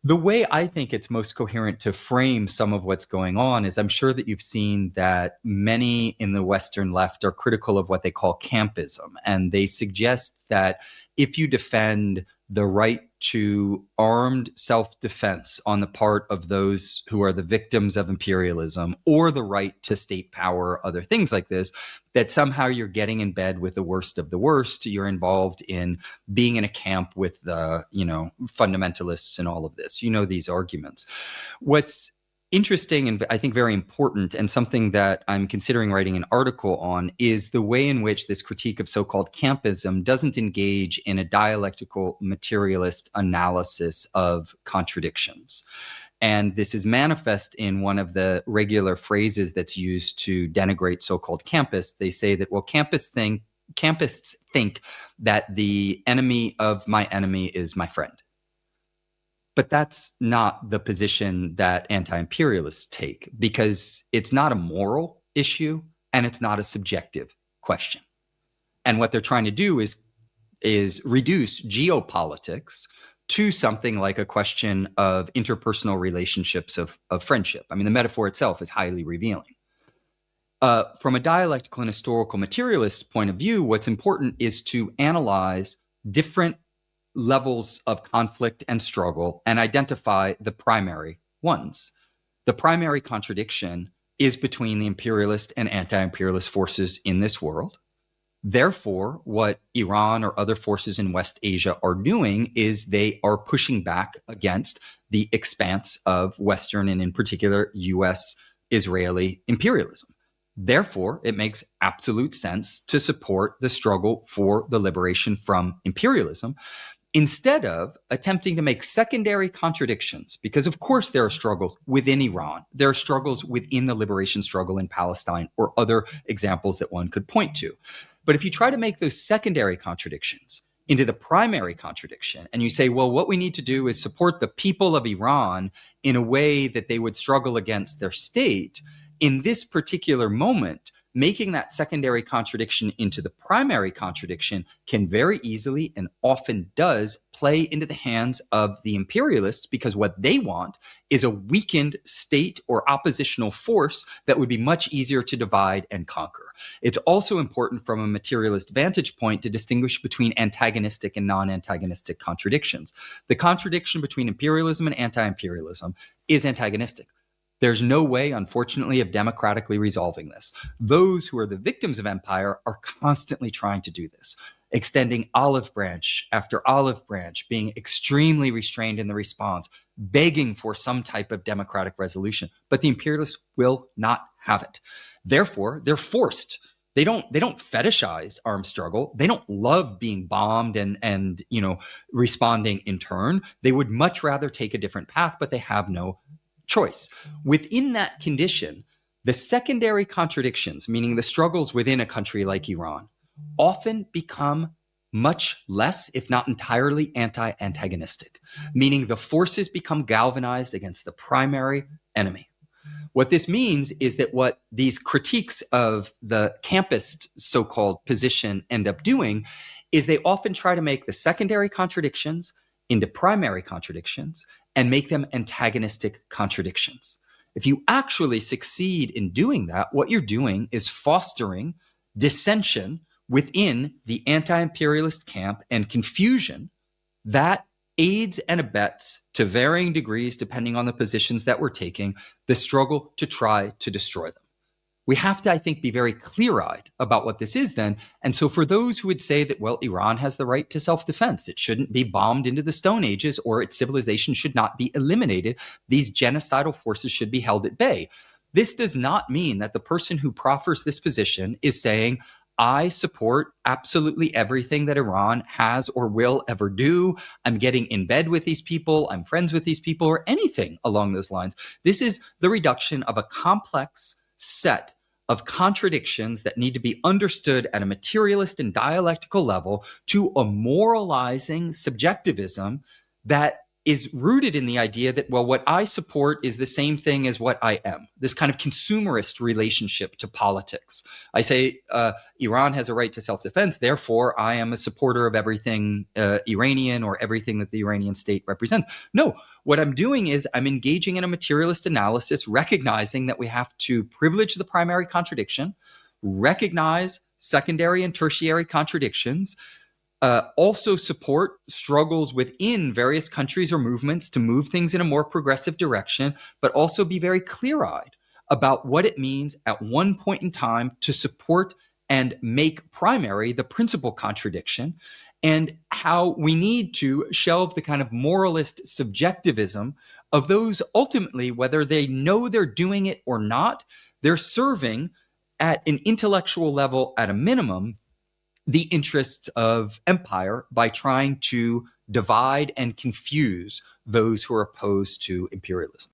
The way I think it's most coherent to frame some of what's going on is I'm sure that you've seen that many in the Western left are critical of what they call campism. And they suggest that if you defend the right to armed self-defense on the part of those who are the victims of imperialism, or the right to state power, other things like this, that somehow you're getting in bed with the worst of the worst. You're involved in being in a camp with the, fundamentalists and all of this. You know these arguments. What's interesting and I think very important, and something that I'm considering writing an article on, is the way in which this critique of so-called campism doesn't engage in a dialectical materialist analysis of contradictions. And this is manifest in one of the regular phrases that's used to denigrate so-called campists. They say that, well, campists think that the enemy of my enemy is my friend. But that's not the position that anti-imperialists take, because it's not a moral issue and it's not a subjective question. And what they're trying to do is reduce geopolitics to something like a question of interpersonal relationships of friendship. I mean, the metaphor itself is highly revealing. From a dialectical and historical materialist point of view, what's important is to analyze different levels of conflict and struggle and identify the primary ones. The primary contradiction is between the imperialist and anti-imperialist forces in this world. Therefore, what Iran or other forces in West Asia are doing is they are pushing back against the expanse of Western and in particular US-Israeli imperialism. Therefore, it makes absolute sense to support the struggle for the liberation from imperialism, instead of attempting to make secondary contradictions, because of course there are struggles within Iran, there are struggles within the liberation struggle in Palestine, or other examples that one could point to. But if you try to make those secondary contradictions into the primary contradiction, and you say, well, what we need to do is support the people of Iran in a way that they would struggle against their state, in this particular moment, making that secondary contradiction into the primary contradiction can very easily, and often does, play into the hands of the imperialists, because what they want is a weakened state or oppositional force that would be much easier to divide and conquer. It's also important from a materialist vantage point to distinguish between antagonistic and non-antagonistic contradictions. The contradiction between imperialism and anti-imperialism is antagonistic. There's no way, unfortunately, of democratically resolving this. Those who are the victims of empire are constantly trying to do this, extending olive branch after olive branch, being extremely restrained in the response, begging for some type of democratic resolution. But the imperialists will not have it. Therefore, they're forced. They don't fetishize armed struggle. They don't love being bombed and responding in turn. They would much rather take a different path, but they have no choice. Within that condition, the secondary contradictions, meaning the struggles within a country like Iran, often become much less, if not entirely, antagonistic, meaning the forces become galvanized against the primary enemy. What this means is that what these critiques of the campist so-called position end up doing is they often try to make the secondary contradictions into primary contradictions and make them antagonistic contradictions. If you actually succeed in doing that, what you're doing is fostering dissension within the anti-imperialist camp and confusion that aids and abets, to varying degrees depending on the positions that we're taking, the struggle to try to destroy them. We have to, I think, be very clear-eyed about what this is then. And so for those who would say that, well, Iran has the right to self-defense, it shouldn't be bombed into the Stone Ages, or its civilization should not be eliminated, these genocidal forces should be held at bay. This does not mean that the person who proffers this position is saying, I support absolutely everything that Iran has or will ever do. I'm getting in bed with these people, I'm friends with these people, or anything along those lines. This is the reduction of a complex set of contradictions that need to be understood at a materialist and dialectical level to a moralizing subjectivism that is rooted in the idea that, well, what I support is the same thing as what I am, this kind of consumerist relationship to politics. I say Iran has a right to self-defense, therefore I am a supporter of everything Iranian or everything that the Iranian state represents. No, what I'm doing is I'm engaging in a materialist analysis, recognizing that we have to privilege the primary contradiction, recognize secondary and tertiary contradictions, also support struggles within various countries or movements to move things in a more progressive direction, but also be very clear-eyed about what it means at one point in time to support and make primary the principal contradiction, and how we need to shelve the kind of moralist subjectivism of those ultimately, whether they know they're doing it or not, they're serving at an intellectual level at a minimum the interests of empire by trying to divide and confuse those who are opposed to imperialism.